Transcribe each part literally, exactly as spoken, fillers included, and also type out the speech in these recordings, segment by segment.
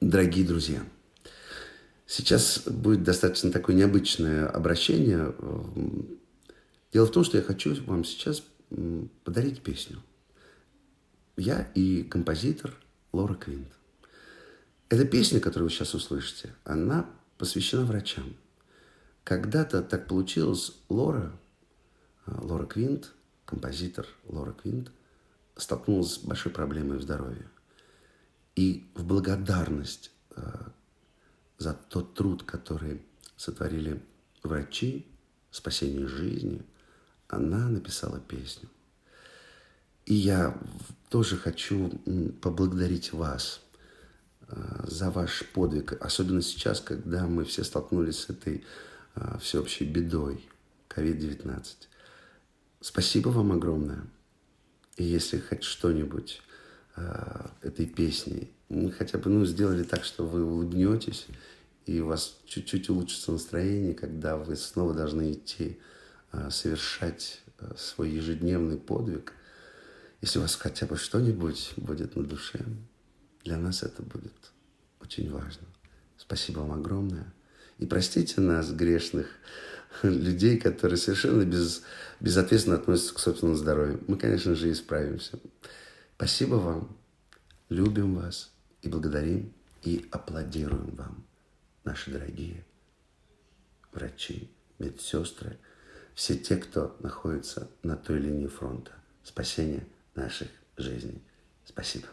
Дорогие друзья, сейчас будет достаточно такое необычное обращение. Дело в том, что я хочу вам сейчас подарить песню. Я и композитор Лора Квинт. Эта песня, которую вы сейчас услышите, она посвящена врачам. Когда-то так получилось, Лора, Лора Квинт, композитор Лора Квинт, столкнулась с большой проблемой в здоровье. И в благодарность э, за тот труд, который сотворили врачи, спасение жизни, она написала песню. И я тоже хочу поблагодарить вас э, за ваш подвиг, особенно сейчас, когда мы все столкнулись с этой э, всеобщей бедой ковид девятнадцать. Спасибо вам огромное. И если хоть что-нибудь этой песни, мы хотя бы ну, сделали так, что вы улыбнетесь, и у вас чуть-чуть улучшится настроение, когда вы снова должны идти совершать свой ежедневный подвиг. Если у вас хотя бы что-нибудь будет на душе, для нас это будет очень важно. Спасибо вам огромное. И простите нас, грешных людей, которые совершенно без, безответственно относятся к собственному здоровью. Мы, конечно же, исправимся. Спасибо вам, любим вас и благодарим, и аплодируем вам, наши дорогие врачи, медсестры, все те, кто находится на той линии фронта спасения наших жизней. Спасибо.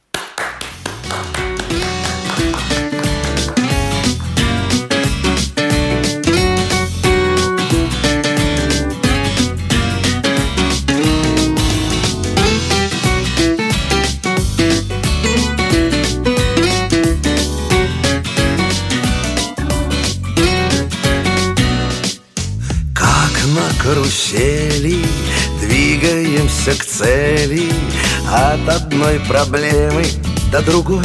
Карусели, двигаемся к цели, от одной проблемы до другой.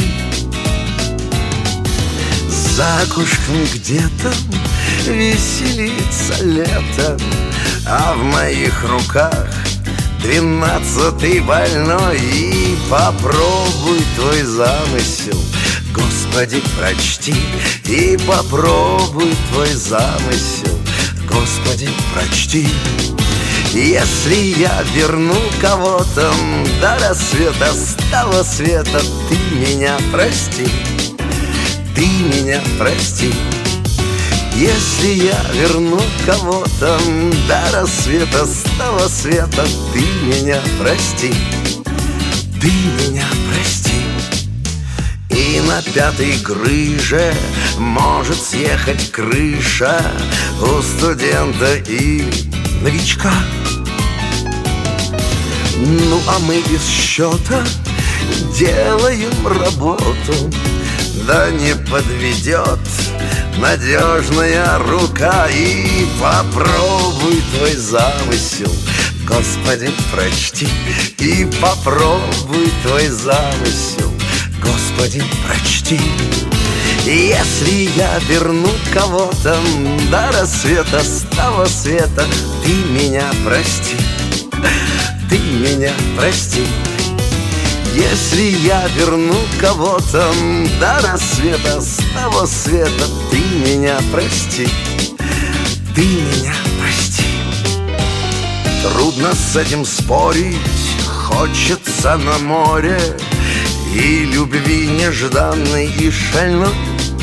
За окошком где-то веселится лето, а в моих руках двенадцатый больной. И попробуй твой замысел, Господи, прочти. И попробуй твой замысел, Господи, прочти. Если я верну кого-то до рассвета, с того света, ты меня прости, ты меня прости. Если я верну кого-то до рассвета, с того света, ты меня прости, ты меня прости. И на пятой грыже может съехать крыша у студента и новичка. Ну а мы без счета делаем работу, да не подведет надежная рука. И попробуй твой замысел, Господи, прочти. И попробуй твой замысел, Господи, прочти. Если я верну кого-то до рассвета, с того света, ты меня прости, ты меня прости. Если я верну кого-то до рассвета, с того света, ты меня прости, ты меня прости. Трудно с этим спорить, хочется на море и любви нежданной и шальной.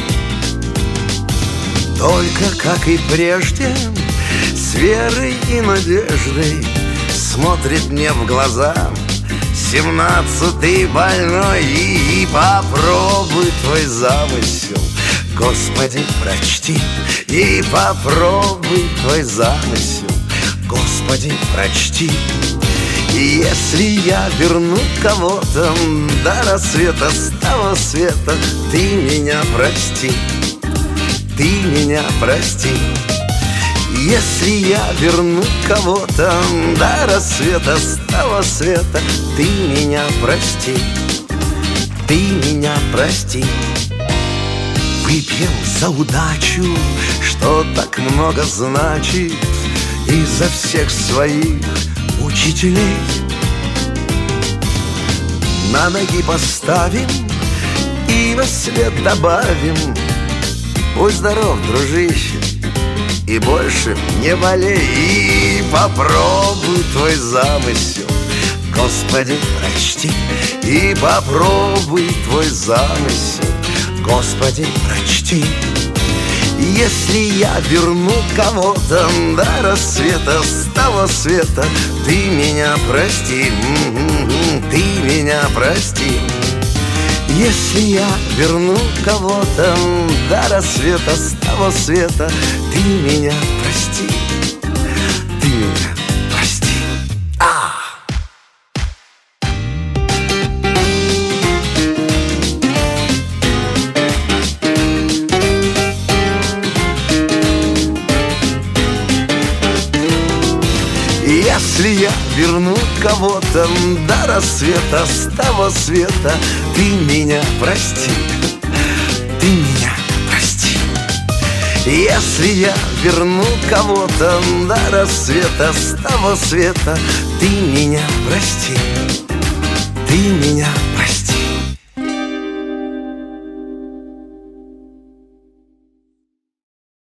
Только, как и прежде, с верой и надеждой смотрит мне в глаза семнадцатый больной. И попробуй твой замысел, Господи, прочти. И попробуй твой замысел, Господи, прочти. И если я верну кого-то до рассвета, с того света, ты меня прости, ты меня прости. Если я верну кого-то до рассвета, с того света, ты меня прости, ты меня прости. Выпьем за удачу, что так много значит, изо всех своих учителей. На ноги поставим и во свет добавим: будь здоров, дружище, и больше не болей. И попробуй твой замысел, Господи, прочти. И попробуй твой замысел, Господи, прочти. Если я верну кого-то до рассвета с того света, ты меня прости, ты меня прости. Если я верну кого-то до рассвета с того света, ты меня прости, ты меня прости. А! Если я верну кого-то до рассвета с того света, ты меня прости, ты меня прости. Если я верну кого-то до рассвета с того света, ты меня прости, ты меня прости.